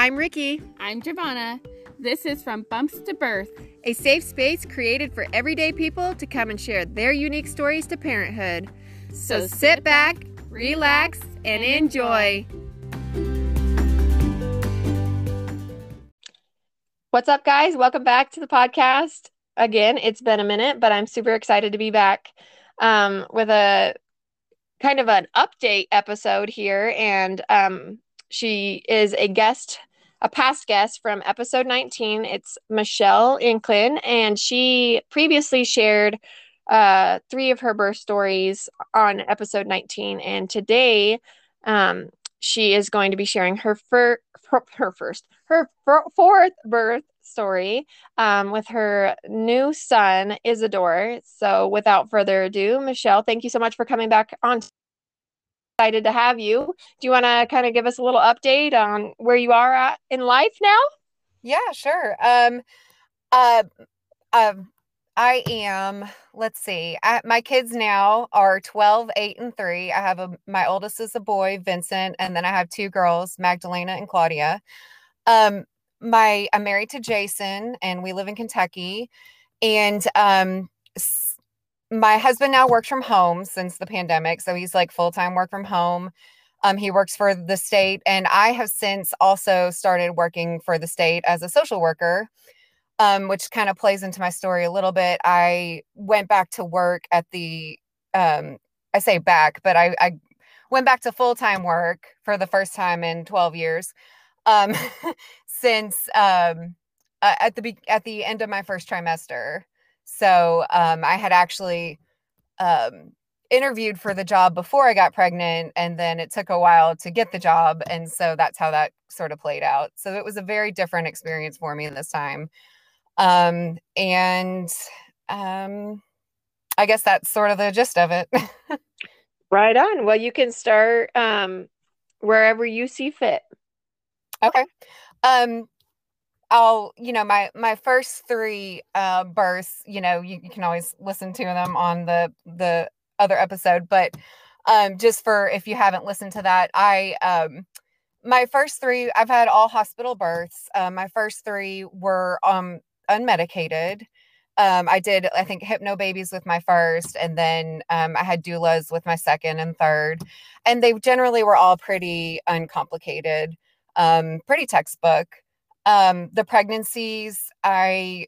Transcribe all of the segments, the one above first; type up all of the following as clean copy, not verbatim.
I'm Ricky. I'm Giovanna. This is From Bumps to Birth, a safe space created for everyday people to come and share their unique stories to parenthood. So sit back, relax, and enjoy. What's up, guys? Welcome back to the podcast. Again, it's been a minute, but I'm super excited to be back with a kind of an update episode here. And she is a past guest from episode 19. It's Michelle Inklin, and she previously shared 3 of her birth stories on episode 19. And today she is going to be sharing her fourth birth story with her new son, Isidore. So without further ado, Michelle, thank you so much for coming back on. Excited to have you. Do you want to kind of give us a little update on where you are at in life now? Yeah, sure. I am, let's see, my kids now are 12, 8, and 3. I have my oldest is a boy, Vincent, and then I have 2 girls, Magdalena and Claudia. I'm married to Jason, and we live in Kentucky. And my husband now works from home since the pandemic, so he's like full-time work from home. He works for the state, and I have since also started working for the state as a social worker. Which kind of plays into my story a little bit. I went back to work at I say back, but I went back to full-time work for the first time in 12 years since at the end of my first trimester. So I had actually interviewed for the job before I got pregnant, and then it took a while to get the job. And so that's how that sort of played out. So it was a very different experience for me this time. I guess that's sort of the gist of it. Right on. Well, you can start wherever you see fit. Okay. My first 3 births, you can always listen to them on the other episode, but just for if you haven't listened to that, my first 3, I've had all hospital births. My first 3 were unmedicated. I did, I think, hypnobabies with my first, and then I had doulas with my second and third, and they generally were all pretty uncomplicated, pretty textbook. The pregnancies, I'll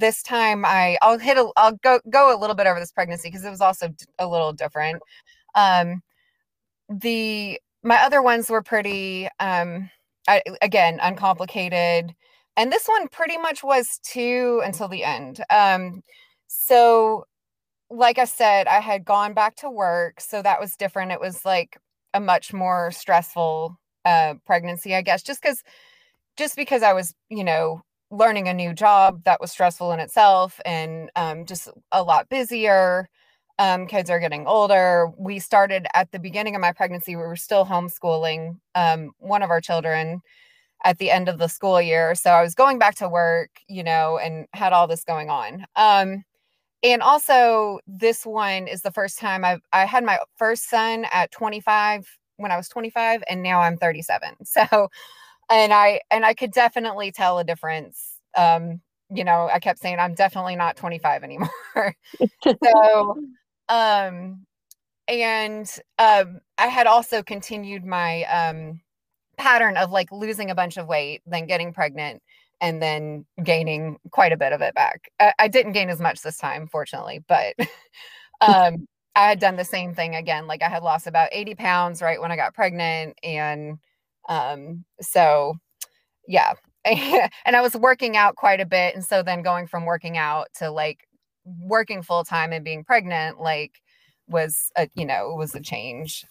go a little bit over this pregnancy because it was also a little different. My other ones were pretty, again, uncomplicated. And this one pretty much was too until the end. So like I said, I had gone back to work, so that was different. It was like a much more stressful pregnancy, I guess, just because I was, learning a new job that was stressful in itself, and just a lot busier. Kids are getting older. We started at the beginning of my pregnancy, we were still homeschooling one of our children at the end of the school year. So I was going back to work, and had all this going on. And also this one is the first time I had my first son at 25, when I was 25, and now I'm 37. So, and I could definitely tell a difference. I kept saying I'm definitely not 25 anymore. So, I had also continued my, pattern of like losing a bunch of weight, then getting pregnant, and then gaining quite a bit of it back. I didn't gain as much this time, fortunately, but I had done the same thing again. Like I had lost about 80 pounds right when I got pregnant. And so yeah. And I was working out quite a bit. And so then going from working out to like working full time and being pregnant, like was it was a change.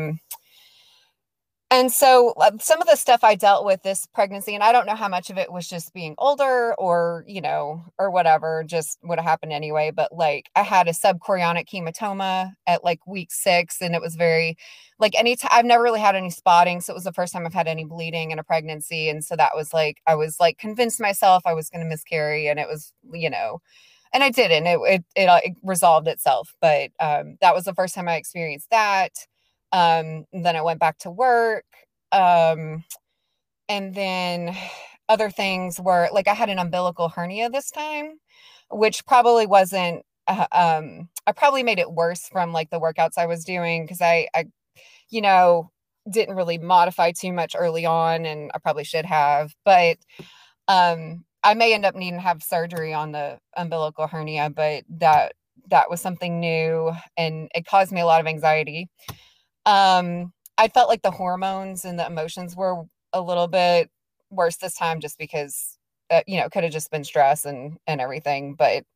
And so some of the stuff I dealt with this pregnancy, and I don't know how much of it was just being older or, or whatever, just would have happened anyway. But like I had a subchorionic hematoma at like week 6, and it was very like I've never really had any spotting. So it was the first time I've had any bleeding in a pregnancy. And so that was like, I was like convinced myself I was going to miscarry, and it was, and I didn't, it resolved itself. But that was the first time I experienced that. Then I went back to work. And then other things were like I had an umbilical hernia this time, which probably wasn't, I probably made it worse from like the workouts I was doing because I, you know, didn't really modify too much early on and I probably should have. But I may end up needing to have surgery on the umbilical hernia, but that was something new and it caused me a lot of anxiety. I felt like the hormones and the emotions were a little bit worse this time just because could have just been stress and everything. But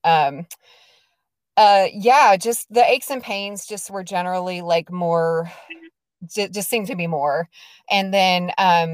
yeah, just the aches and pains just were generally like more just seemed to be more. And then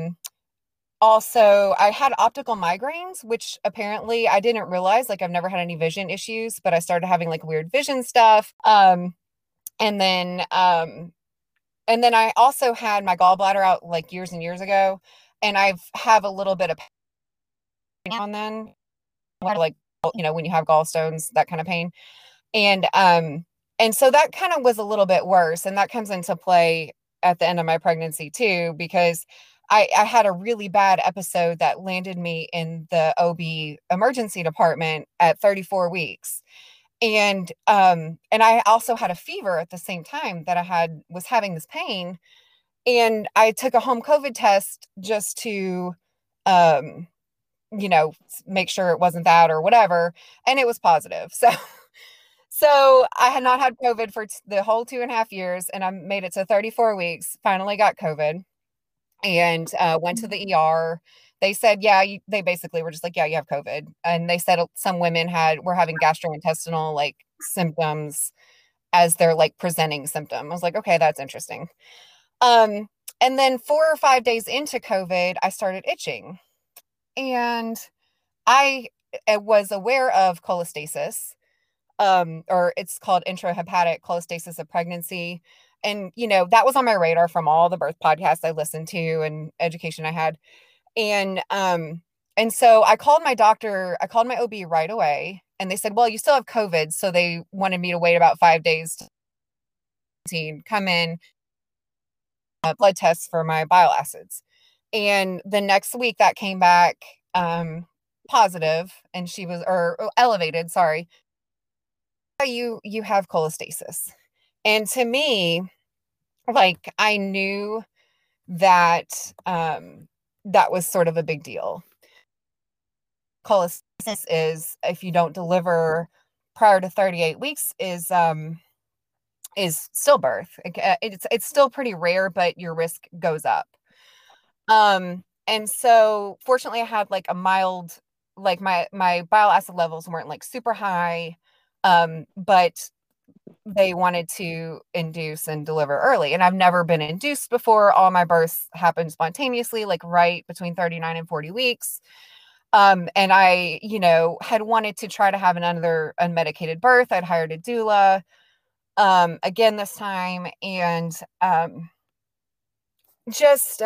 also I had optical migraines, which apparently I didn't realize. Like I've never had any vision issues, but I started having like weird vision stuff. And then and then I also had my gallbladder out like years and years ago, and I've have a little bit of pain now and then, like when you have gallstones, that kind of pain. And and so that kind of was a little bit worse, and that comes into play at the end of my pregnancy too, because I had a really bad episode that landed me in the OB emergency department at 34 weeks. And I also had a fever at the same time that was having this pain. And I took a home COVID test just to um, make sure it wasn't that or whatever. And it was positive. So I had not had COVID for the whole 2.5 years, and I made it to 34 weeks, finally got COVID, and went to the ER. They said, yeah, they basically were just like, yeah, you have COVID. And they said some women were having gastrointestinal like symptoms as their like presenting symptom. I was like, okay, that's interesting. Um, and then 4 or 5 days into COVID, I started itching. And I was aware of cholestasis, or it's called intrahepatic cholestasis of pregnancy. And, that was on my radar from all the birth podcasts I listened to and education I had. And so I called my doctor, I called my OB right away, and they said, well, you still have COVID. So they wanted me to wait about 5 days to come in, blood tests for my bile acids. And the next week that came back positive, and she was, or elevated, sorry. You have cholestasis. And to me, like I knew that that was sort of a big deal. Cholestasis is, if you don't deliver prior to 38 weeks, is stillbirth. It's still pretty rare, but your risk goes up. And so fortunately I had like a mild, like my bile acid levels weren't like super high, but they wanted to induce and deliver early. And I've never been induced before. All my births happened spontaneously, like right between 39 and 40 weeks. And I, had wanted to try to have another unmedicated birth. I'd hired a doula, again this time. And, just,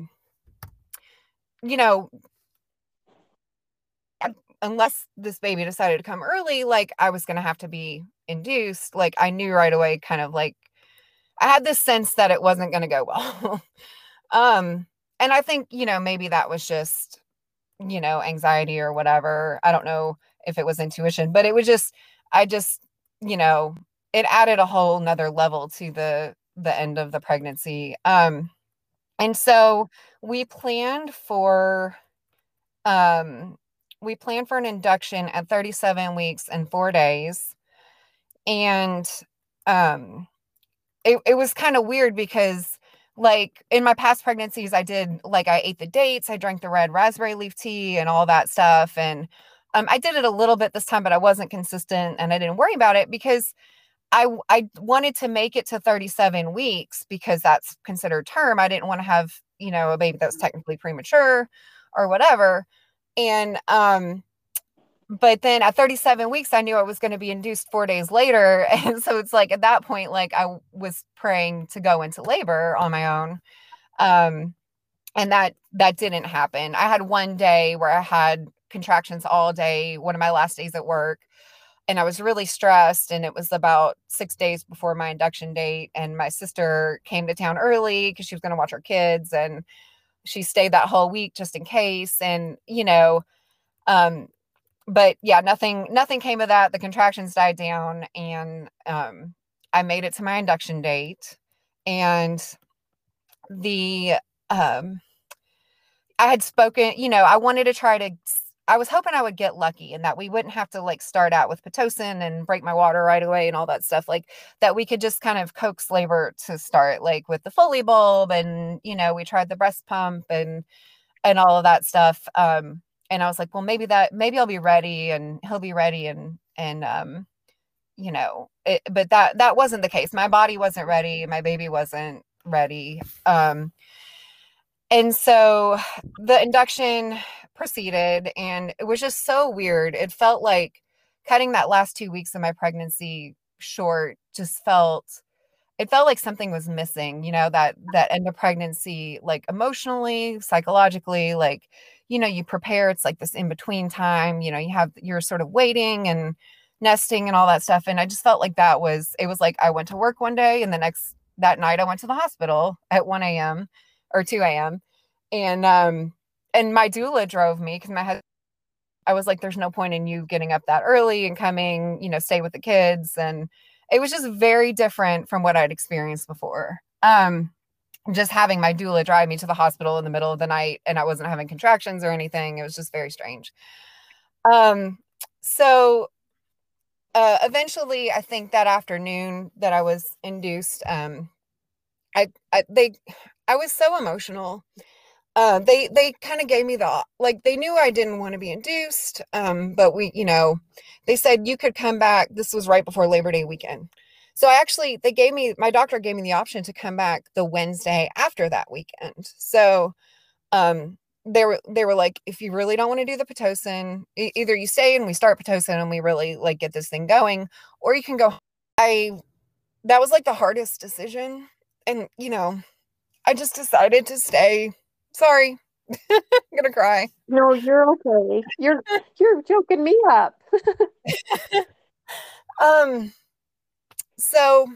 unless this baby decided to come early, like I was going to have to be induced. Like I knew right away, kind of like I had this sense that it wasn't going to go well. And I think, maybe that was just, anxiety or whatever. I don't know if it was intuition, but it was just, it added a whole nother level to the end of the pregnancy. And so we planned for, an induction at 37 weeks and 4 days. And it was kind of weird because like in my past pregnancies, I ate the dates, I drank the red raspberry leaf tea and all that stuff. And I did it a little bit this time, but I wasn't consistent and I didn't worry about it because I wanted to make it to 37 weeks because that's considered term. I didn't want to have, a baby that was technically premature or whatever. And, but then at 37 weeks, I knew I was going to be induced 4 days later. And so it's like, at that point, like I was praying to go into labor on my own. And that didn't happen. I had one day where I had contractions all day, one of my last days at work, and I was really stressed. And it was about 6 days before my induction date. And my sister came to town early because she was going to watch her kids. And she stayed that whole week just in case. And, um, but yeah, nothing came of that. The contractions died down, and I made it to my induction date. And the I had spoken, I wanted to I was hoping I would get lucky and that we wouldn't have to like start out with Pitocin and break my water right away and all that stuff, like that we could just kind of coax labor to start, like with the Foley bulb, and we tried the breast pump and all of that stuff. And I was like, well, maybe I'll be ready and he'll be ready, but that wasn't the case. My body wasn't ready. My baby wasn't ready. And so the induction proceeded, and it was just so weird. It felt like cutting that last 2 weeks of my pregnancy short it felt like something was missing, that end of pregnancy, like emotionally, psychologically, like, you prepare, it's like this in between time, you're sort of waiting and nesting and all that stuff. And I just felt like it was like I went to work one day, and that night I went to the hospital at 1 a.m. or 2 a.m. And my doula drove me because I was like, there's no point in you getting up that early and coming, stay with the kids. And it was just very different from what I'd experienced before. Just having my doula drive me to the hospital in the middle of the night, and I wasn't having contractions or anything. It was just very strange. So eventually, I think that afternoon that I was induced, I was so emotional. They kind of gave me they knew I didn't want to be induced. But they said you could come back. This was right before Labor Day weekend. So my doctor gave me the option to come back the Wednesday after that weekend. So, they were like, if you really don't want to do the Pitocin, either you stay and we start Pitocin and we really like get this thing going, or you can go. That was like the hardest decision. And, I just decided to stay. Sorry. I'm gonna cry. No, you're okay. You're joking me up. So,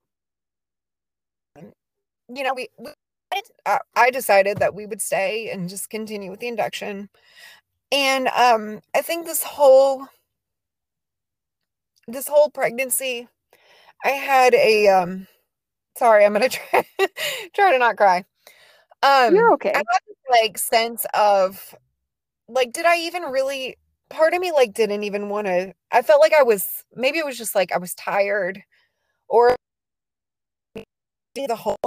I decided that we would stay and just continue with the induction. And I think this whole pregnancy, I had sorry, I'm gonna try to not cry. You're okay. I had this sense of did I even really, part of me didn't even want to, I felt like maybe it was just I was tired, or the whole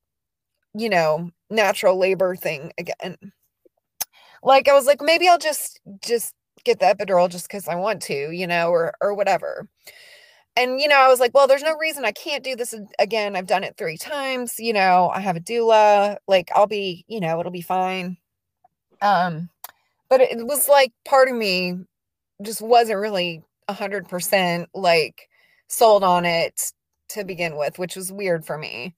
natural labor thing again. I was like, maybe I'll just get the epidural just because I want to, or whatever. And, I was like, well, there's no reason I can't do this again. I've done it 3 times, I have a doula, I'll be, it'll be fine. But it was part of me just wasn't really 100% sold on it to begin with, which was weird for me.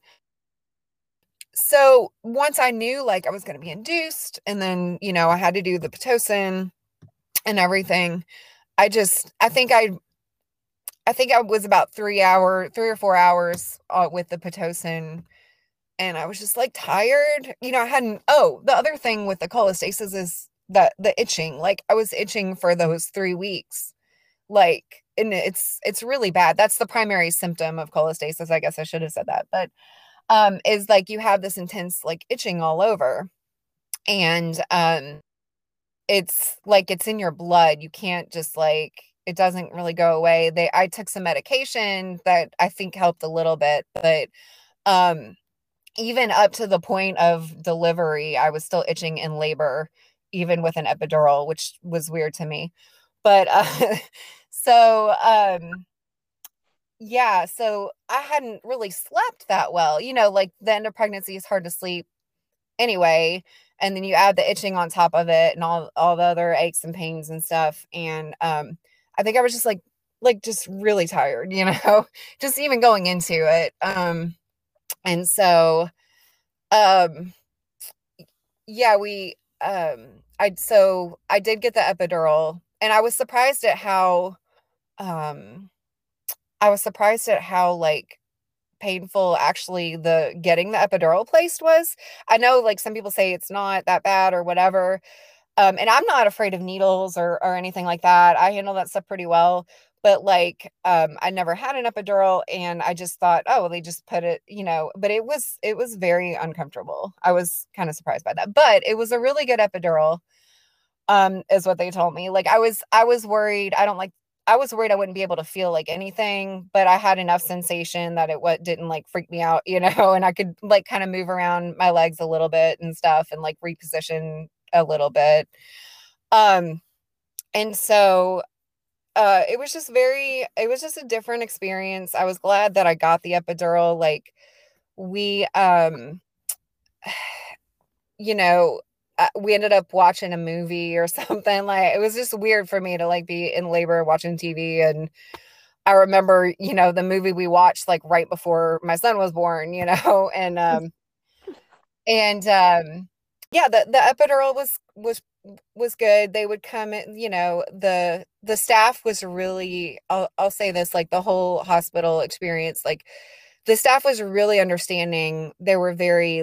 So once I knew I was going to be induced, and then, I had to do the Pitocin and everything, I think I was about 3 or 4 hours with the Pitocin, and I was just tired. The other thing with the cholestasis is that the itching, I was itching for those 3 weeks, and it's really bad. That's the primary symptom of cholestasis. I guess I should have said that, but is you have this intense itching all over, and it's it's in your blood. You can't just it doesn't really go away. I took some medication that I think helped a little bit, but even up to the point of delivery, I was still itching in labor, even with an epidural, which was weird to me. But so yeah, so I hadn't really slept that well. The end of pregnancy is hard to sleep anyway, and then you add the itching on top of it and all the other aches and pains and stuff. And I think I was just just really tired, just even going into it. And so yeah, I did get the epidural, and I was surprised at how painful actually the getting the epidural placed was. I know like some people say it's not that bad or whatever. And I'm not afraid of needles or anything like that. I handle that stuff pretty well. But like, I never had an epidural, and I just thought, oh, well, they just put it, but it was very uncomfortable. I was kind of surprised by that, but it was a really good epidural, is what they told me. Like I was worried. I was worried I wouldn't be able to feel like anything, but I had enough sensation that didn't like freak me out, and I could like kind of move around my legs a little bit and stuff and like reposition a little bit. Um, and so it was just a different experience. I was glad that I got the epidural. Like we, you know, we ended up watching a movie or something. Like it was just weird for me to like be in labor watching TV. And I remember, the movie we watched like right before my son was born, and yeah, the epidural was good. They would come in, the staff was really, I'll say this, like the whole hospital experience, like the staff was really understanding. They were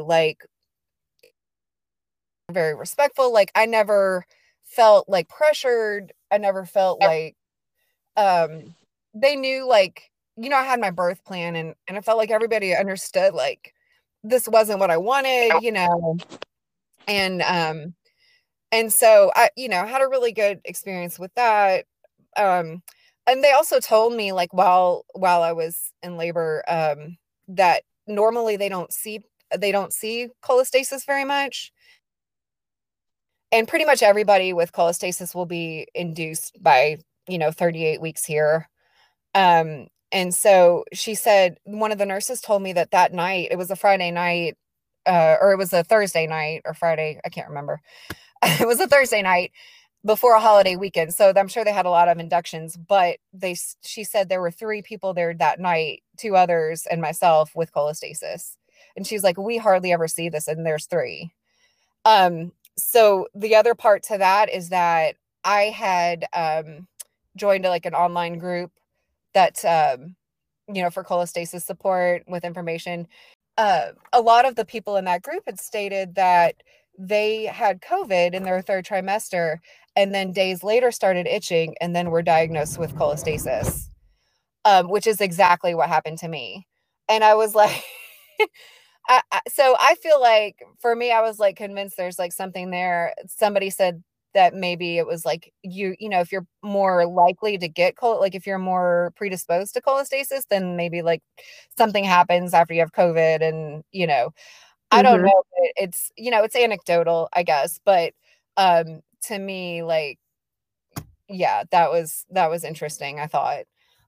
very respectful. Like I never felt like pressured. I never felt like um they knew, like, I had my birth plan, and I felt like everybody understood like this wasn't what I wanted, and so I, had a really good experience with that. Um, and they also told me like while I was in labor, that normally they don't see cholestasis very much. And pretty much everybody with cholestasis will be induced by, 38 weeks here. And so she said, one of the nurses told me that night, it was a Friday night, or it was a Thursday night or Friday, I can't remember. It was a Thursday night before a holiday weekend. So I'm sure they had a lot of inductions, but she said there were 3 people there that night, 2 others and myself with cholestasis. And she's like, we hardly ever see this. And there's 3. So the other part to that is that I had, joined like an online group that, for cholestasis support with information. A lot of the people in that group had stated that they had COVID in their 3rd trimester, and then days later started itching and then were diagnosed with cholestasis, which is exactly what happened to me. And I was like, so I feel like for me, I was like convinced there's like something there. Somebody said that maybe it was like if you're more likely to get like if you're more predisposed to cholestasis, then maybe like something happens after you have COVID, and I don't know. It's anecdotal, I guess, but to me, like, yeah, that was interesting, I thought.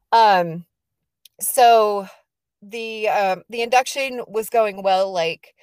So the induction was going well. Like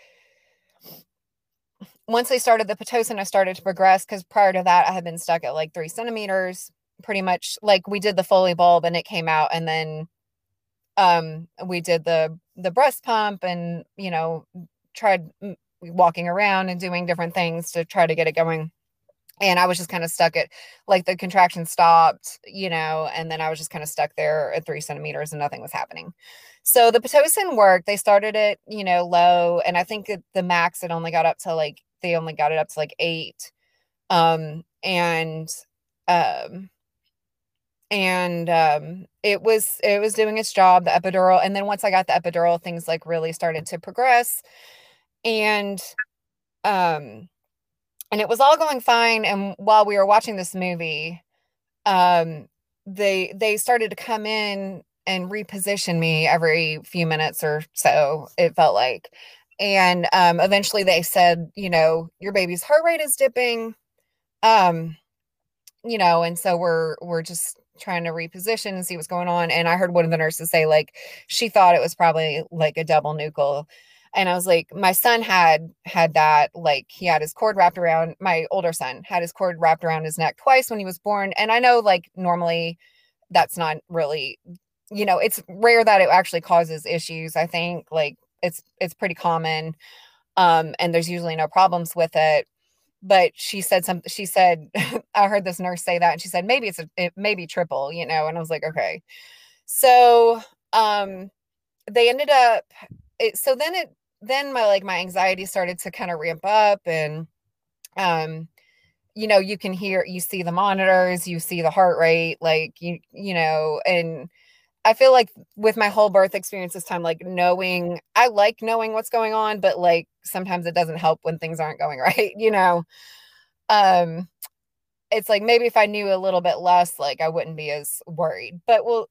once they started the Pitocin, I started to progress, because prior to that I had been stuck at like 3 centimeters, pretty much. Like we did the Foley bulb and it came out, and then we did the breast pump, and tried walking around and doing different things to try to get it going. And I was just kind of stuck at like the contraction stopped, and then I was just kind of stuck there at 3 centimeters and nothing was happening. So the Pitocin worked. They started it, low. And I think the max they only got it up to like 8. And it was doing its job, the epidural. And then once I got the epidural, things like really started to progress. And it was all going fine. And while we were watching this movie, they started to come in and reposition me every few minutes or so, it felt like. And eventually they said, your baby's heart rate is dipping. And so we're just trying to reposition and see what's going on. And I heard one of the nurses say like she thought it was probably like a double nuchal. And I was like, my son had that, like he had his cord wrapped around, my older son had his cord wrapped around his neck twice when he was born. And I know like normally that's not really, it's rare that it actually causes issues. I think like it's pretty common. And there's usually no problems with it. But she said, I heard this nurse say that, and she said, maybe it may be triple, and I was like, okay. So, they ended up, so then my anxiety started to kind of ramp up, and you see the monitors, you see the heart rate, like and I feel like with my whole birth experience this time, like I like knowing what's going on, but like sometimes it doesn't help when things aren't going right, um it's like maybe if I knew a little bit less, like I wouldn't be as worried.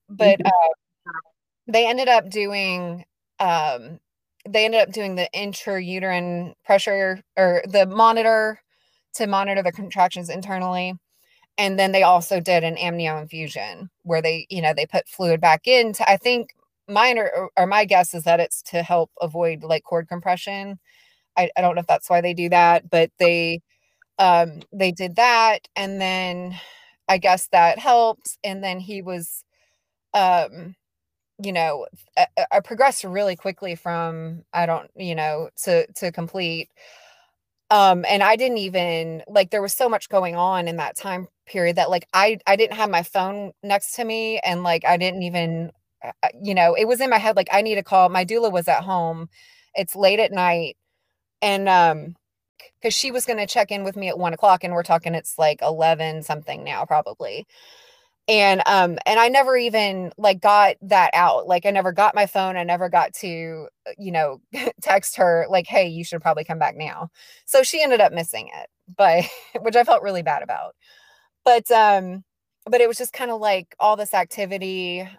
They ended up doing um the intrauterine pressure, or the monitor, to monitor the contractions internally. And then they also did an amnio infusion where they put fluid back in to, I think my guess is that it's to help avoid like cord compression. I don't know if that's why they do that, but they did that, and then I guess that helped. And then he was, you know, I progressed really quickly from, I don't, to complete. And I didn't even, like, there was so much going on in that time period that like I didn't have my phone next to me, and like I didn't even, it was in my head like I need to call. My doula was at home. It's late at night, and because she was going to check in with me at 1 o'clock, and we're talking it's like 11 something now probably. And I never even like got that out. Like I never got my phone. I never got to, text her like, hey, you should probably come back now. So she ended up missing it, but which I felt really bad about. But it was just kind of like all this activity,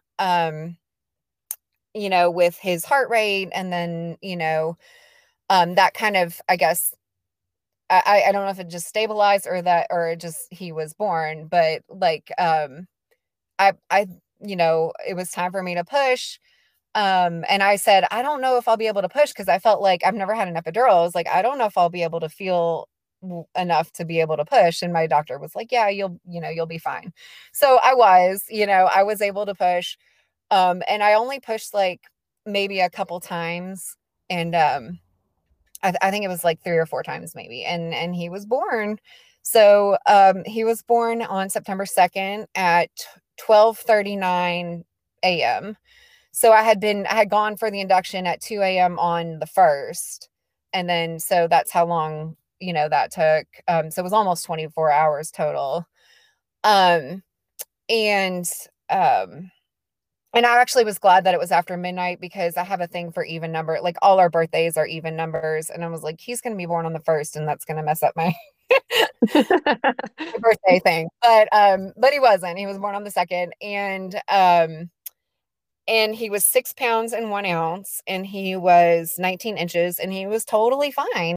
with his heart rate, and then, that kind of, I guess, I don't know if it just stabilized, or just he was born, but like I it was time for me to push. And I said, I don't know if I'll be able to push, because I felt like I've never had an epidural. I was like, I don't know if I'll be able to feel enough to be able to push. And my doctor was like, yeah, you'll be fine. So I was able to push. And I only pushed like maybe a couple times. And I think it was like 3 or 4 times maybe. And he was born. So he was born on September 2nd at 12:39 a.m. So I had gone for the induction at 2 a.m. on the 1st. And then, so that's how long, that took. So it was almost 24 hours total. Um, and, um, and I actually was glad that it was after midnight, because I have a thing for even number. Like all our birthdays are even numbers. And I was like, he's going to be born on the 1st, and that's going to mess up my birthday thing. But he wasn't. He was born on the 2nd. And he was 6 pounds and 1 ounce, and he was 19 inches, and he was totally fine.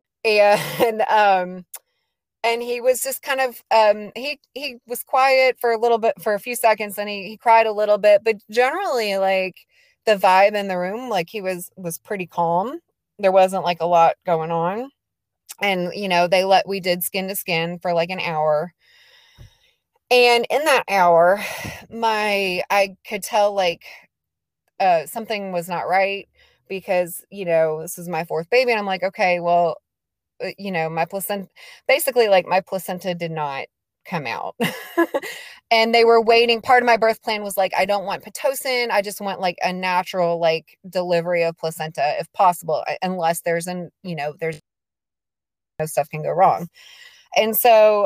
And he was just kind of, he was quiet for a few seconds, and he cried a little bit, but generally like the vibe in the room, like he was pretty calm. There wasn't like a lot going on. And, we did skin to skin for like an hour. And in that hour, I could tell like, something was not right, because, this is my 4th baby. And I'm like, okay, well, my placenta did not come out. And they were waiting. Part of my birth plan was like, I don't want Pitocin. I just want like a natural, like, delivery of placenta if possible, unless there's stuff can go wrong. And so,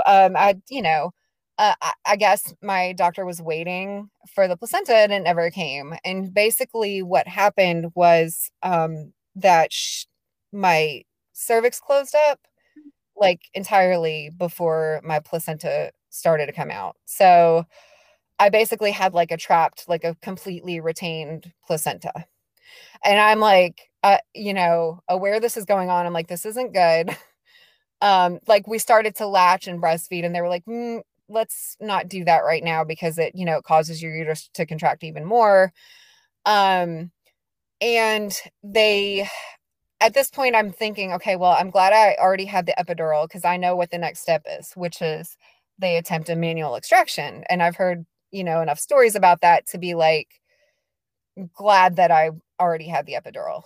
I guess my doctor was waiting for the placenta, and it never came. And basically what happened was, that my cervix closed up like entirely before my placenta started to come out. So I basically had like a completely retained placenta. And I'm like, aware this is going on. I'm like, this isn't good. Like we started to latch and breastfeed, and they were like, let's not do that right now, because it causes your uterus to contract even more. And at this point I'm thinking, okay, well, I'm glad I already had the epidural, because I know what the next step is, which is they attempt a manual extraction. And I've heard, enough stories about that to be like, glad that I already had the epidural.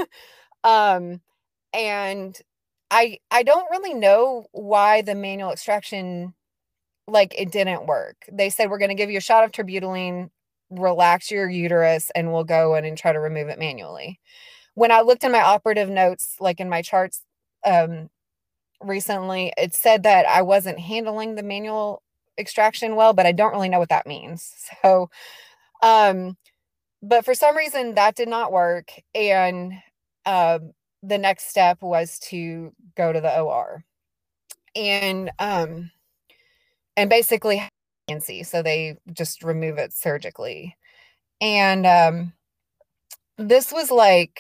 And I don't really know why the manual extraction, like, it didn't work. They said, we're going to give you a shot of terbutaline relax your uterus and we'll go in and try to remove it manually. When I looked in my operative notes, like in my charts, recently, it said that I wasn't handling the manual extraction well, but I don't really know what that means. So, but for some reason that did not work. And, the next step was to go to the OR and basically so they just remove it surgically. And, this was like,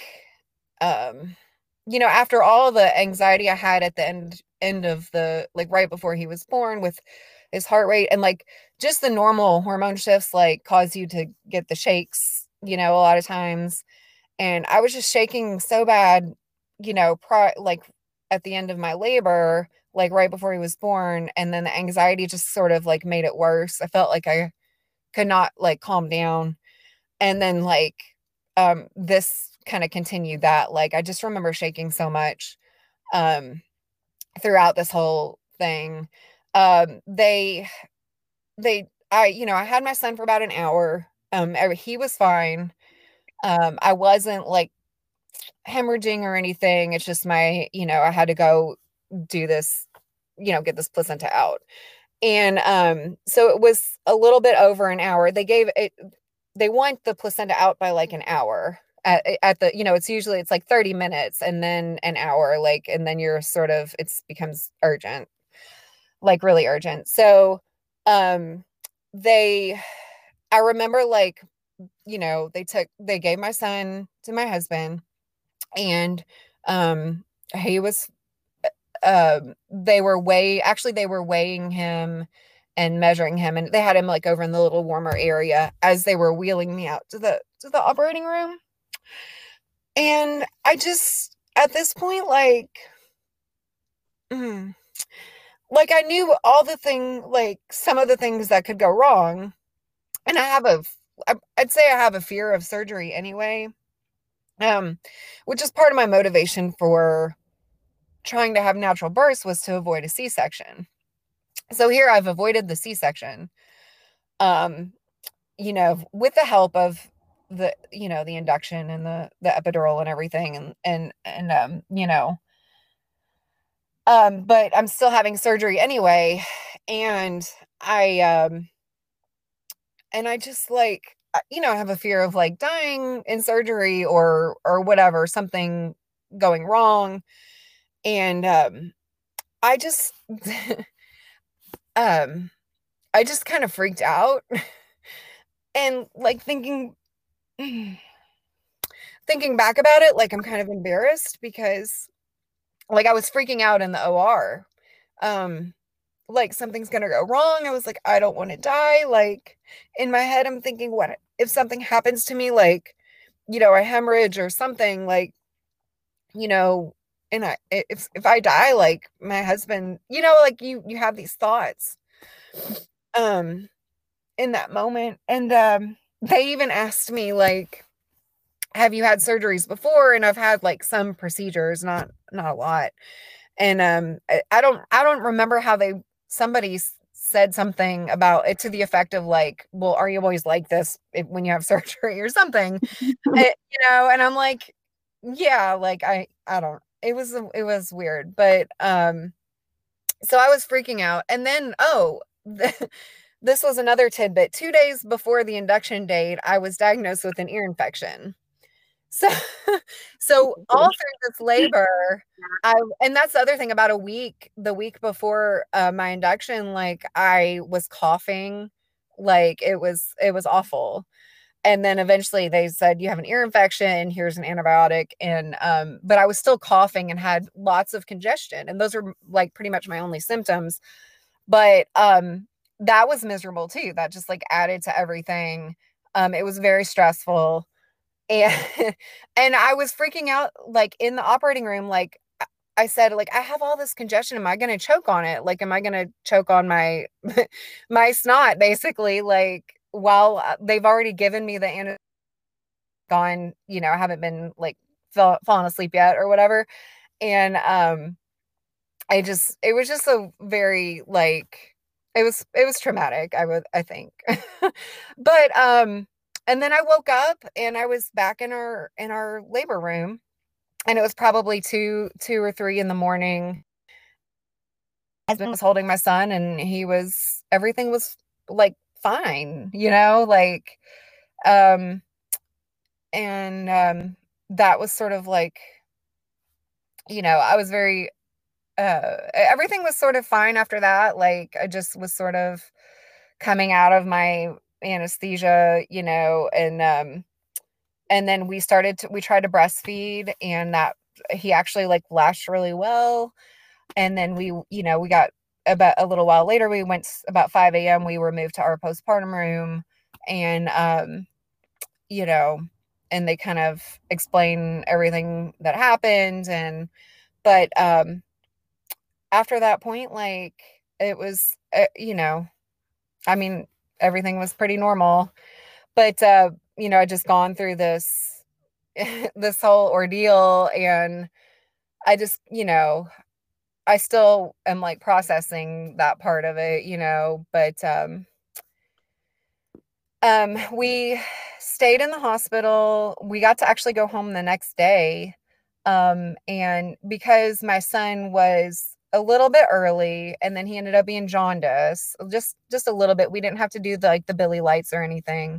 after all the anxiety I had at the end of the, like right before he was born with his heart rate and like just the normal hormone shifts, like cause you to get the shakes, a lot of times. And I was just shaking so bad, like at the end of my labor, like right before he was born. And then the anxiety just sort of like made it worse. I felt like I could not like calm down. And then like, this kind of continued that. Like, I just remember shaking so much, throughout this whole thing. I had my son for about an hour. He was fine. I wasn't like hemorrhaging or anything. It's just I had to go do this, get this placenta out. And so it was a little bit over an hour. They want the placenta out by like an hour at the, it's like 30 minutes and then an hour, like, and then you're sort of, it becomes urgent, like really urgent. So, I remember like, they gave my son to my husband and, he was, they were weighing him and measuring him, and they had him like over in the little warmer area as they were wheeling me out to the operating room. And I just, at this point, like I knew like some of the things that could go wrong. And I'd say I have a fear of surgery anyway, which is part of my motivation for trying to have natural births was to avoid a C-section. So here I've avoided the C-section, with the help of the induction and the epidural and everything. But I'm still having surgery anyway. And I just like, I have a fear of like dying in surgery or whatever, something going wrong. And, I just, I just kind of freaked out and like thinking back about it, like I'm kind of embarrassed because like I was freaking out in the OR. Like something's going to go wrong. I was like, I don't want to die. Like in my head, I'm thinking, what if something happens to me? Like, a hemorrhage or something like, and if I die, like my husband, like you have these thoughts, in that moment. And, they even asked me like, have you had surgeries before? And I've had like some procedures, not a lot. And, I don't remember how somebody said something about it to the effect of like, well, are you always like this when you have surgery or something? And I'm like, yeah, like I don't, it was weird, but, so I was freaking out. And then, this was another tidbit. 2 days before the induction date, I was diagnosed with an ear infection. So, all through this labor, and that's the other thing about the week before my induction, like I was coughing, like it was awful. And then eventually they said, you have an ear infection, here's an antibiotic. And, but I was still coughing and had lots of congestion. And those were like pretty much my only symptoms. But, that was miserable too. That just like added to everything. It was very stressful. And, and I was freaking out, like in the operating room, like I said, like, I have all this congestion. Am I going to choke on it? Like, am I going to choke on my, my snot basically? Like, while they've already given me the I haven't been like fallen asleep yet or whatever. And, it was just a very like, it was traumatic. I think, but, and then I woke up and I was back in our labor room, and it was probably two or three in the morning. My husband was holding my son, and everything was like fine, like, um, and that was sort of like, I was very, everything was sort of fine after that. Like, I just was sort of coming out of my anesthesia, and then we tried to breastfeed, and that he actually like latched really well. And then we got, about a little while later, we went about 5 a.m. We were moved to our postpartum room, and, you know, and they kind of explain everything that happened. But after that point, like, it was, I mean, everything was pretty normal. But, I just gone through this, this whole ordeal, and I just, I still am like processing that part of it, but we stayed in the hospital. We got to actually go home the next day. And because my son was a little bit early, and then he ended up being jaundice, just a little bit. We didn't have to do the Billy lights or anything.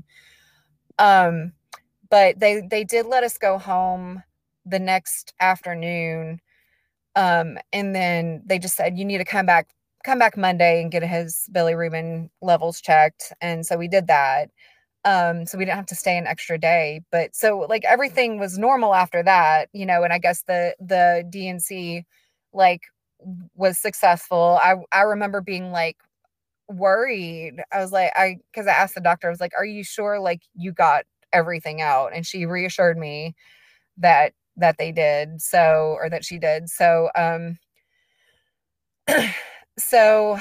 But they did let us go home the next afternoon. And then they just said, you need to come back Monday and get his bilirubin levels checked. And so we did that. So we didn't have to stay an extra day. But so like everything was normal after that, and I guess the D&C like was successful. I remember being like worried. I was like, because I asked the doctor, I was like, are you sure like you got everything out? And she reassured me that they did, or that she did. So so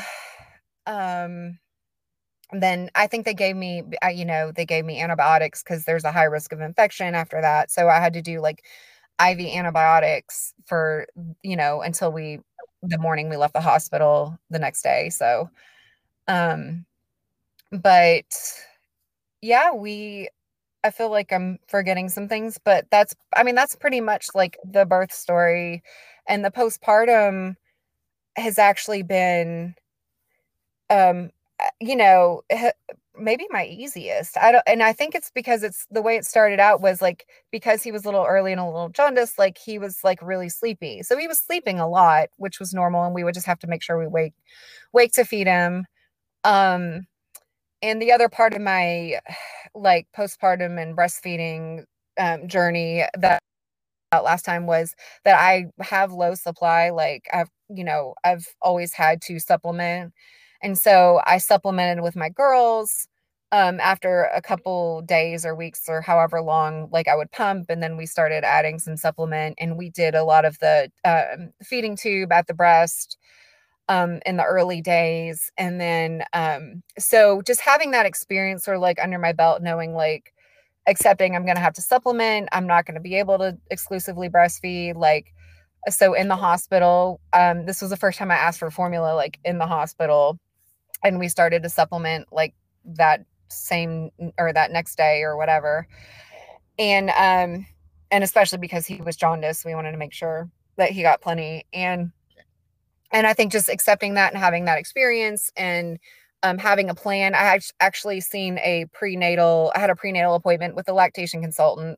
then I think they gave me antibiotics, because there's a high risk of infection after that. So I had to do like IV antibiotics for, until the morning we left the hospital the next day. So but yeah, I feel like I'm forgetting some things, but that's pretty much like the birth story. And the postpartum has actually been, um, maybe my easiest. And I think it's because it's the way it started out was like, because he was a little early and a little jaundiced, like he was like really sleepy. So he was sleeping a lot, which was normal. And we would just have to make sure we wake to feed him. And the other part of my like postpartum and breastfeeding journey that last time was that I have low supply. Like I've always had to supplement. And so I supplemented with my girls. After a couple days or weeks or however long, like I would pump, and then we started adding some supplement, and we did a lot of the feeding tube at the breast in the early days. And then so just having that experience sort of like under my belt, knowing like accepting I'm going to have to supplement, I'm not going to be able to exclusively breastfeed. Like, so in the hospital, this was the first time I asked for formula, like in the hospital, and we started to supplement like that same or that next day or whatever. And especially because he was jaundiced, we wanted to make sure that he got plenty. And I think just accepting that and having that experience, and having a plan. I had actually seen I had a prenatal appointment with a lactation consultant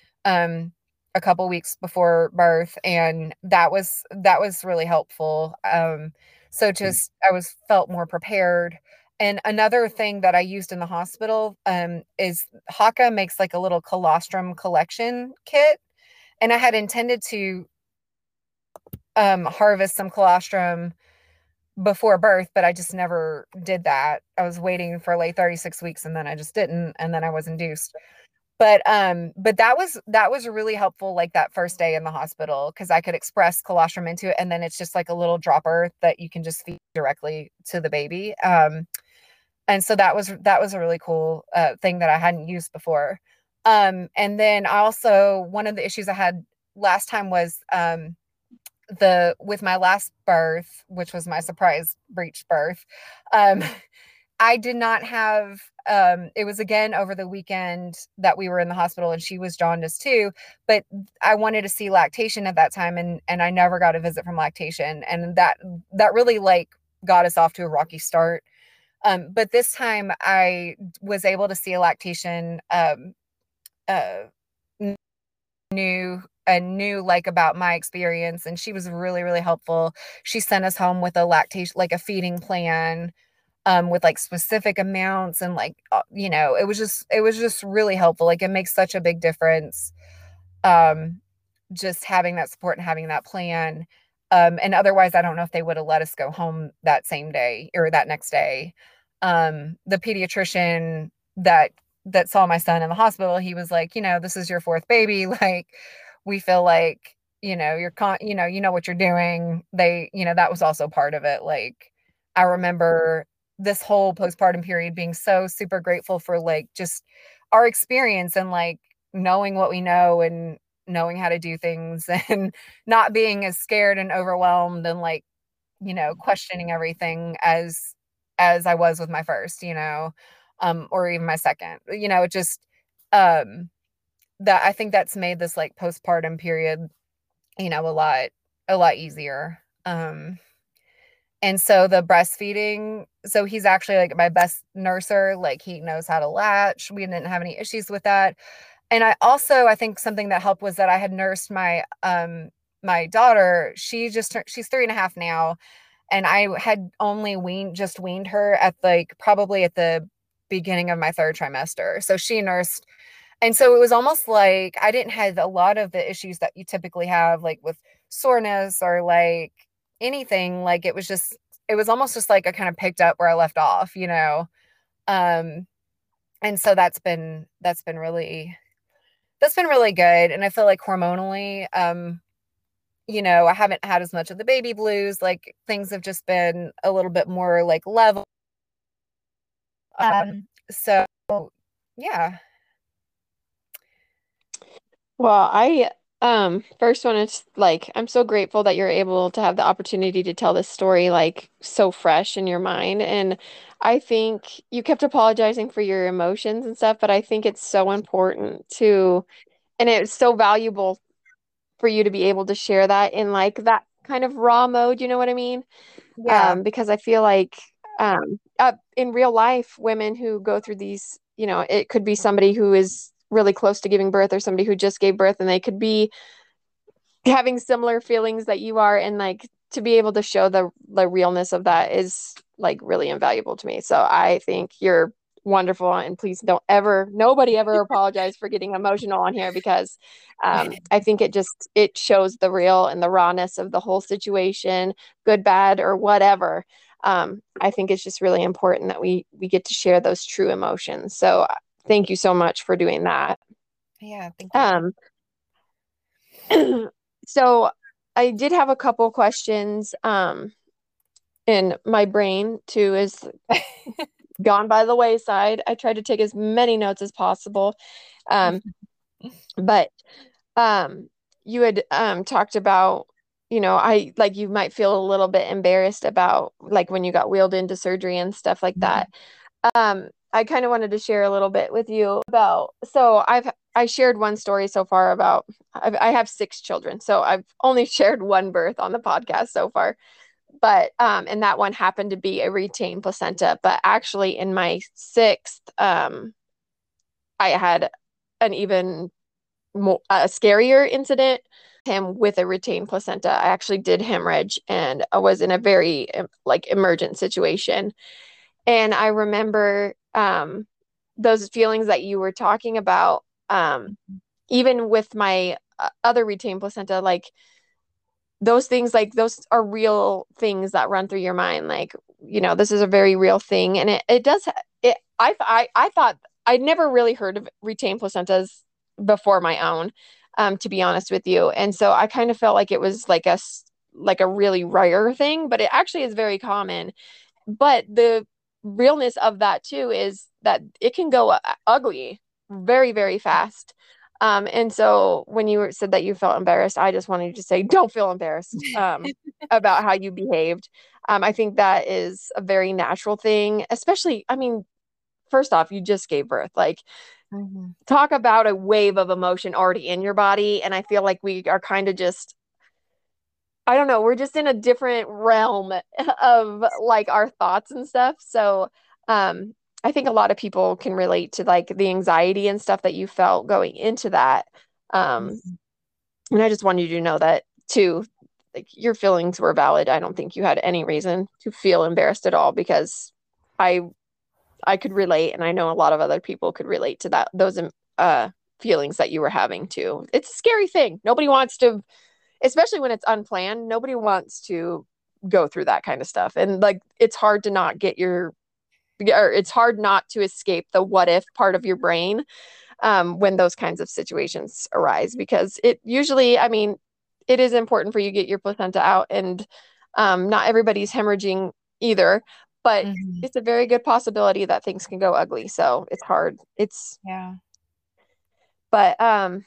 a couple weeks before birth. And that was really helpful. So just, felt more prepared. And another thing that I used in the hospital is HACA makes like a little colostrum collection kit. And I had intended to harvest some colostrum before birth, but I just never did that. I was waiting for like 36 weeks, and then I just didn't, and then I was induced. But that was really helpful, like that first day in the hospital, because I could express colostrum into it, and then it's just like a little dropper that you can just feed directly to the baby. And so that was a really cool thing that I hadn't used before. And then also, one of the issues I had last time was with my last birth, which was my surprise breech birth, I did not have, it was again over the weekend that we were in the hospital and she was jaundiced too, but I wanted to see lactation at that time and I never got a visit from lactation. And that really like got us off to a rocky start. But this time I was able to see a lactation, uh, knew like about my experience, and she was really, really helpful. She sent us home with a lactation, like a feeding plan, with like specific amounts and like, it was just really helpful. Like it makes such a big difference. Um, just having that support and having that plan. And otherwise, I don't know if they would have let us go home that same day or that next day. The pediatrician that saw my son in the hospital, he was like, this is your fourth baby. Like, we feel like, you know what you're doing. That was also part of it. Like, I remember this whole postpartum period being so super grateful for like just our experience and like knowing what we know and knowing how to do things and not being as scared and overwhelmed and like, questioning everything as I was with my first, or even my second. It just that I think that's made this like postpartum period, a lot easier. And so the breastfeeding, so he's actually like my best nurser, like he knows how to latch. We didn't have any issues with that. And I think something that helped was that I had nursed my daughter. She's 3.5 now. And I had only weaned her at like probably at the beginning of my third trimester. So she nursed. And so it was almost like I didn't have a lot of the issues that you typically have, like with soreness or like anything. Like it was almost just like I kind of picked up where I left off, Um, and so that's been really good. And I feel like hormonally, I haven't had as much of the baby blues. Like things have just been a little bit more like level. So yeah. Well, I first one is like I'm so grateful that you're able to have the opportunity to tell this story like so fresh in your mind. And I think you kept apologizing for your emotions and stuff, but I think it's so important to, and it's so valuable for you to be able to share that in like that kind of raw mode, you know what I mean? Yeah. Because I feel like in real life, women who go through these, it could be somebody who is really close to giving birth or somebody who just gave birth, and they could be having similar feelings that you are, and like to be able to show the realness of that is like really invaluable to me. So I think you're wonderful, and please don't ever, nobody ever apologize for getting emotional on here, because I think it shows the real and the rawness of the whole situation, good, bad, or whatever. I think it's just really important that we get to share those true emotions. So thank you so much for doing that. Yeah, thank you. So I did have a couple questions in my brain too is gone by the wayside. I tried to take as many notes as possible. Um, but you had talked about, I like you might feel a little bit embarrassed about like when you got wheeled into surgery and stuff like that. I kind of wanted to share a little bit with you about, so I shared one story so far about, I have 6 children, so I've only shared one birth on the podcast so far, but and that one happened to be a retained placenta, but actually in my sixth, I had an even more a scarier incident him with a retained placenta. I actually did hemorrhage, and I was in a very like emergent situation. And I remember those feelings that you were talking about, even with my other retained placenta, like those things, like those are real things that run through your mind. Like, this is a very real thing. And it does, I thought I'd never really heard of retained placentas before my own, to be honest with you. And so I kind of felt like it was like a really rare thing, but it actually is very common. But the realness of that too is that it can go ugly very, very fast. And so when you said that you felt embarrassed, I just wanted to say, don't feel embarrassed about how you behaved. I think that is a very natural thing, especially, I mean, first off, you just gave birth. Like, Mhm. talk about a wave of emotion already in your body. And I feel like we are kind of just, I don't know, we're just in a different realm of like our thoughts and stuff. So, I think a lot of people can relate to like the anxiety and stuff that you felt going into that. Um, Mhm. and I just wanted you to know that too. Like your feelings were valid. I don't think you had any reason to feel embarrassed at all because I I could relate, and I know a lot of other people could relate to that those feelings that you were having too. It's a scary thing. Nobody wants to, especially when it's unplanned. Nobody wants to go through that kind of stuff, and like it's hard to not get your, or it's hard not to escape the what if part of your brain when those kinds of situations arise because it usually, I mean, it is important for you to get your placenta out, and not everybody's hemorrhaging either, but Mhm. it's a very good possibility that things can go ugly. So it's hard. It's, Yeah. but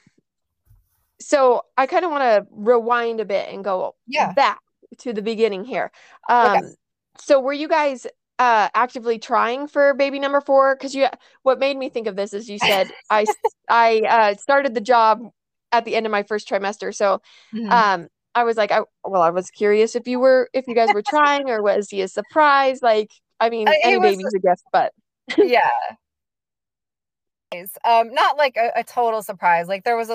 so I kind of want to rewind a bit and go Yeah. back to the beginning here. Okay. So were you guys actively trying for baby number four? Because you, what made me think of this is you said I started the job at the end of my first trimester. So Mhm. um, I was like, I was curious if you guys were trying, or was he a surprise? Like, I mean, He any was, baby's a guess, but yeah. Not like a total surprise. Like there was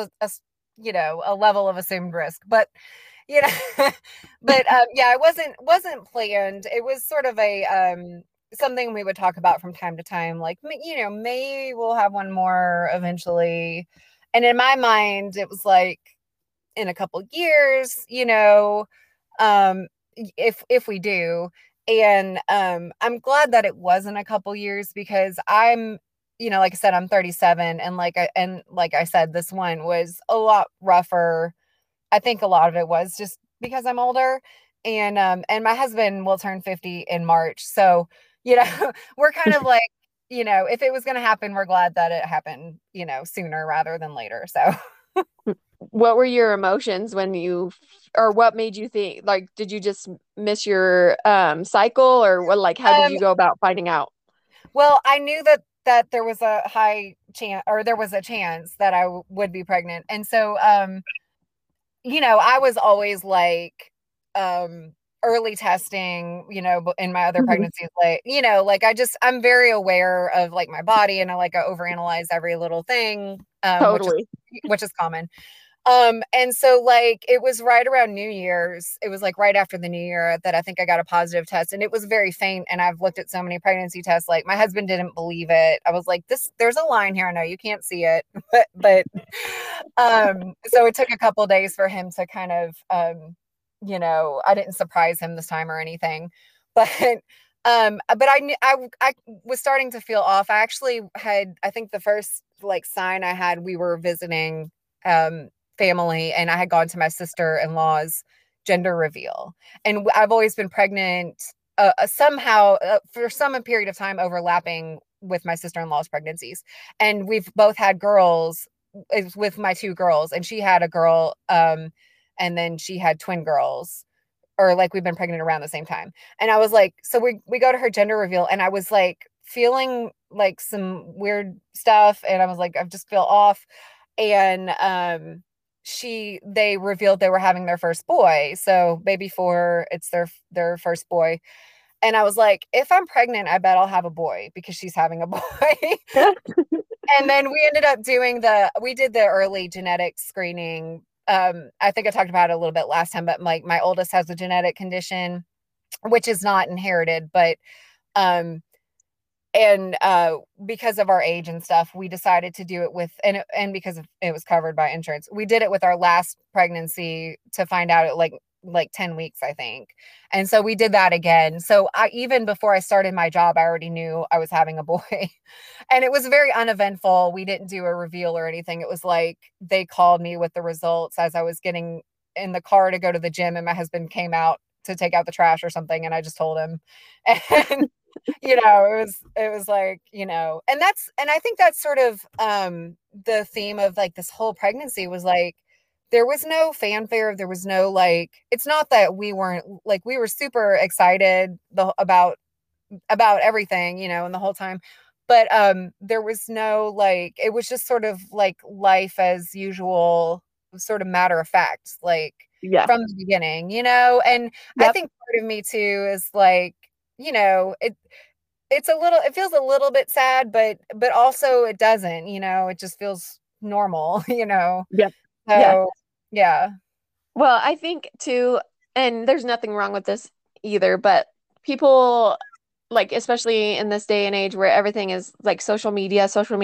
a level of assumed risk, but you know, but yeah, it wasn't planned. It was sort of a something we would talk about from time to time. Like maybe we'll have one more eventually. And in my mind, it was like in a couple years, um, if we do. And I'm glad that it wasn't a couple years because like I said, I'm 37, and like I said, this one was a lot rougher. I think a lot of it was just because I'm older, and my husband will turn 50 in March, so we're kind of like, if it was going to happen, we're glad that it happened, sooner rather than later. So what were your emotions when you, or what made you think, like, did you just miss your cycle, or what, like, how did um you go about finding out? well, I knew that there was a high chance, or there was a chance that I would be pregnant. And so I was always like early testing, in my other Mhm. pregnancies, like, like I'm very aware of like my body, and I overanalyze every little thing, Totally. which is common. And so like it was right around New Year's. It was like right after the New Year that I think I got a positive test, and it was very faint. And I've looked at so many pregnancy tests. Like my husband didn't believe it. I was like, there's a line here. I know you can't see it, but so it took a couple days for him to kind of I didn't surprise him this time or anything, but but I was starting to feel off. I actually had, I think the first like sign I had, we were visiting family, and I had gone to my sister-in-law's gender reveal. And I've always been pregnant somehow for some period of time overlapping with my sister-in-law's pregnancies. And we've both had girls with my two girls, and she had a girl and then she had twin girls, or like we've been pregnant around the same time. And I was like, so we go to her gender reveal, and I was like feeling like some weird stuff, and I was like, I just feel off. And they revealed they were having their first boy. So baby four, it's their first boy. And I was like, if I'm pregnant, I bet I'll have a boy because she's having a boy. And then we did the early genetic screening. I think I talked about it a little bit last time, but like my oldest has a genetic condition, which is not inherited, but um and because of our age and stuff, we decided to do it with, and because it was covered by insurance, we did it with our last pregnancy to find out at like 10 weeks, I think. And so we did that again. So even before I started my job, I already knew I was having a boy. And it was very uneventful. We didn't do a reveal or anything. It was like they called me with the results as I was getting in the car to go to the gym, and my husband came out to take out the trash or something, and I just told him. it was like, and I think that's sort of the theme of like this whole pregnancy was like, there was no fanfare. There was no like, it's not that we weren't like, we were super excited about everything, and the whole time, but there was no like, it was just sort of like life as usual, sort of matter of fact, like from the beginning, and I think part of me too is like, it feels a little bit sad, but also it doesn't, it just feels normal, Yep. So yeah. Well, I think too, and there's nothing wrong with this either, but people like, especially in this day and age where everything is like social media,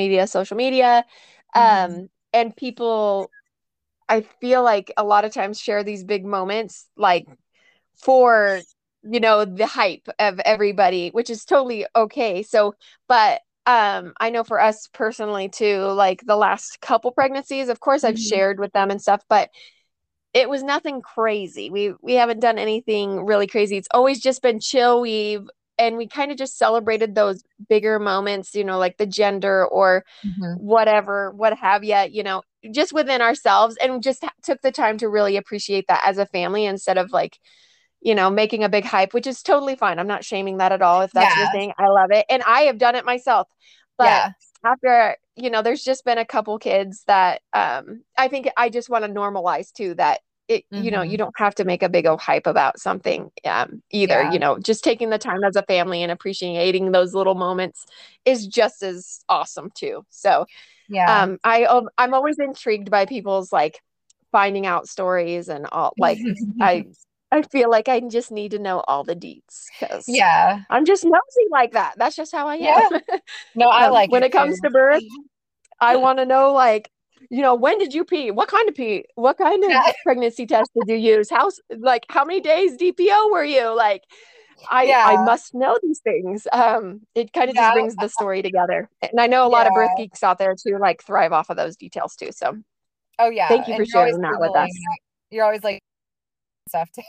and people, I feel like a lot of times share these big moments like for, the hype of everybody, which is totally okay. So, but I know for us personally too, like the last couple pregnancies, of course I've shared with them and stuff, but it was nothing crazy. We haven't done anything really crazy. It's always just been chill. We kind of just celebrated those bigger moments, like the gender or whatever, what have you, just within ourselves, and just took the time to really appreciate that as a family instead of like, making a big hype, which is totally fine. I'm not shaming that at all. If that's your thing, I love it. And I have done it myself. But after, there's just been a couple kids that I think I just want to normalize too, that you don't have to make a big old hype about something either. Just taking the time as a family and appreciating those little moments is just as awesome too. So I'm always intrigued by people's like finding out stories and all, like I feel like I just need to know all the deets because I'm just nosy like that. That's just how I am. No, I like when it comes to birth, I want to know, like, when did you pee? What kind of pee? What kind of pregnancy test did you use? How many days DPO were you? Like, I must know these things. It kind of just brings the story together. And I know a lot of birth geeks out there too, like thrive off of those details too. So thank you for sharing that with us. You're always like stuff too.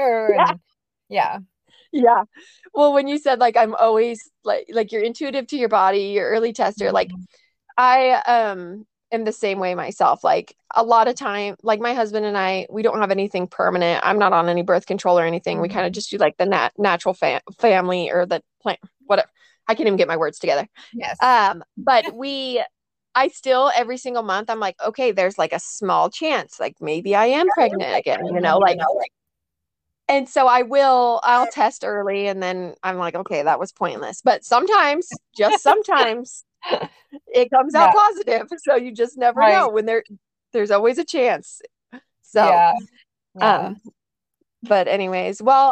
Yeah. Well, when you said like I'm always like you're intuitive to your body, you're early tester, like I am the same way myself. Like a lot of time, like my husband and I, we don't have anything permanent. I'm not on any birth control or anything. We kind of just do like the natural family or the plant, whatever. I can't even get my words together. Yes. But I still every single month I'm like, okay, there's like a small chance, like maybe I am pregnant again, and so I'll test early and then I'm like, okay, that was pointless. But sometimes, just sometimes it comes out positive. So you just never know when there's always a chance. So, but anyways, well,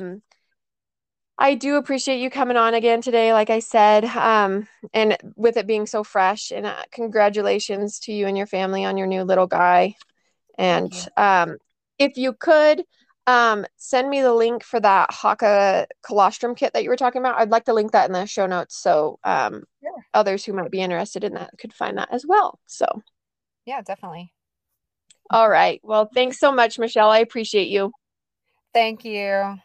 I do appreciate you coming on again today, like I said, and with it being so fresh, and congratulations to you and your family on your new little guy. And if you could send me the link for that Haakaa colostrum kit that you were talking about, I'd like to link that in the show notes so others who might be interested in that could find that as well. So yeah, definitely. All right. Well, thanks so much, Michelle. I appreciate you. Thank you.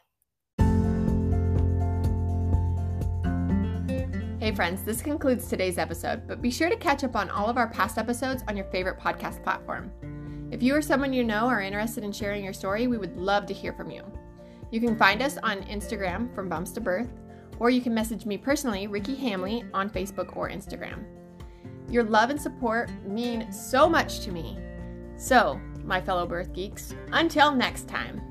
Hey friends, this concludes today's episode, but be sure to catch up on all of our past episodes on your favorite podcast platform. If you or someone you know are interested in sharing your story, we would love to hear from you. You can find us on Instagram from Bumps to Birth, or you can message me personally, Ricky Hamley, on Facebook or Instagram. Your love and support mean so much to me. So, my fellow birth geeks, until next time.